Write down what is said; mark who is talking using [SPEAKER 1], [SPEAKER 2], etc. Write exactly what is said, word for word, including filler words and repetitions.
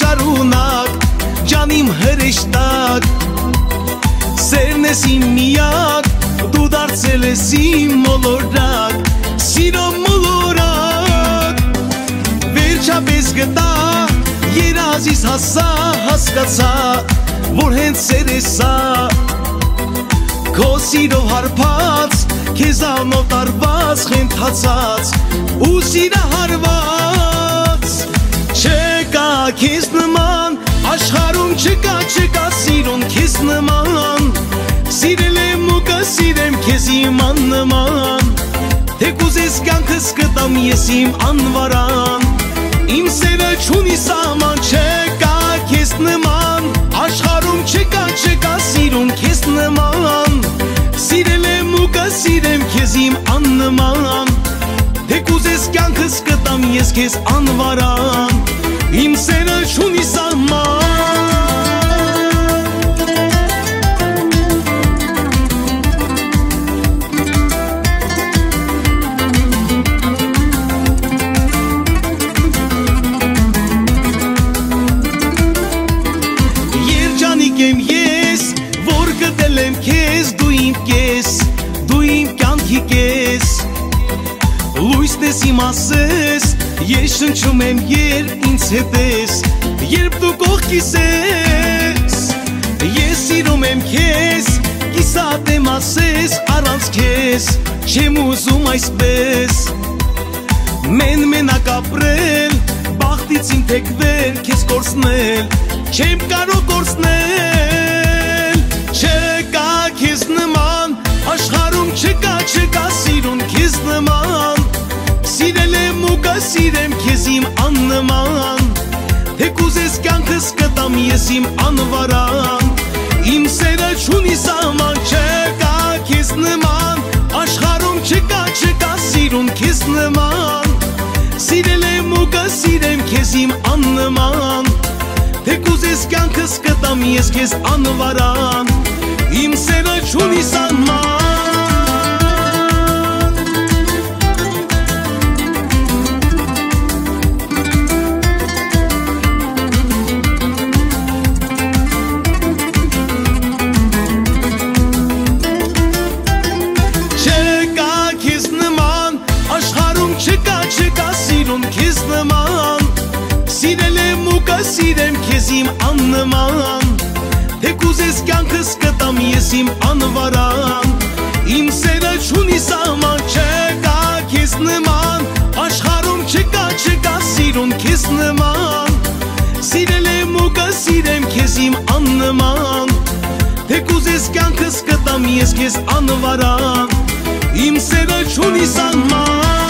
[SPEAKER 1] շարունակ ջան իմ հրեշտակ սերն ես իմ միակ դու դարձել ես իմ մոլորակ սիրո մոլորակ վերջապես գտա երազիս հասա հասկացա որ հենց սեր է սա քո սիրով հարբած քեզանով տարված խենթացած ու սիրահարված չկա քեզ նման աշխարհում չկա չկա սիրուն քեզ նման սիրել եմ ու կսիրեմ քեզ իմ աննման թեկուզ ես կյանքս կտամ ես իմ անվարան իմ սերը չունի սահման չկա քեզ նման աշխարհում չկա չկա սիրուն քեզ նման սիրել եմ ու կսիրեմ քեզ իմ աննման թեկուզ ես կյանքս կտամ ես քեզ անվարան իմ սերը չունի սահման Երջանիկ եմ ես որ գտել եմ քեզ դու իմ կես դու իմ կյանքի կես լույսն ես իմ ասես ես շնչում եմ երբ ինձ հետ ես երբ դու կողքիս ես ես սիրում եմ քեզ կիսատ եմ ասես առանց քեզ չեմ ուզում այսպես մեն մենակ ապրել բախտից իմ թեքվել քեզ կորցնել չեմ կարող կորցնել չկա քեզ նման աշխարհում չկա չկա սիրուն քեզ նման սիրել եմ ու կսիրեմ քեզ իմ աննման թեկուզ ես կյանքս կտամ ես իմ անվարան իմ սերը չունի սահման չկա քեզ նման աշխարհում չկա չկա սիրուն քեզ նման սիրել եմ ու կսիրեմ քեզ իմ աննման թեկուզ ես կյանքս կտամ ես քեզ անվարան իմ սերը չունի սահման չկա չկա սիրուն քեզ նման սիրել եմ ու կսիրեմ քեզ իմ աննման թեկուզ ես կյանքս կտամ ես իմ անվարան իմ սերը չունի սահման չկա քեզ նման աշխարհում չկա չկա սիրուն քեզ նման սիրել եմ ու կսիրեմ քեզ իմ աննման թեկուզ ես կյանքս կտամ ես քեզ անվարան իմ սերը չունի սահման